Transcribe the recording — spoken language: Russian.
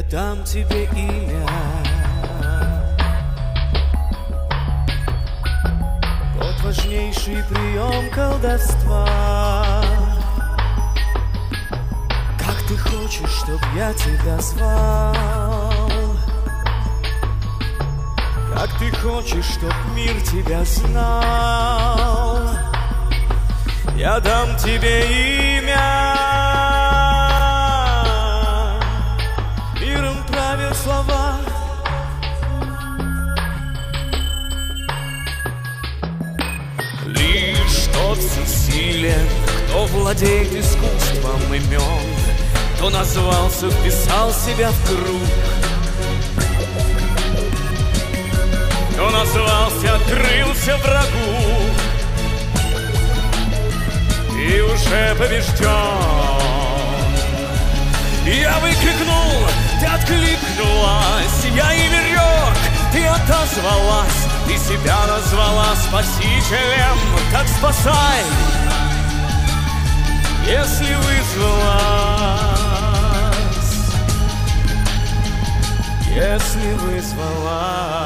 дам тебе имя. Вот важнейший прием колдовства. Как ты хочешь, чтоб я тебя звал? Как ты хочешь, чтоб мир тебя знал? Я дам тебе имя. Миром правят слова. Лишь тот всесилен, кто владеет искусством имен, кто назвался, вписал себя в круг, кто назвался, открылся врагу и уже побежден. Я выкрикнул, ты откликнулась, я и берег, ты отозвалась, ты себя назвала спасителем. Так спасай, если вызвалась, если вызвалась.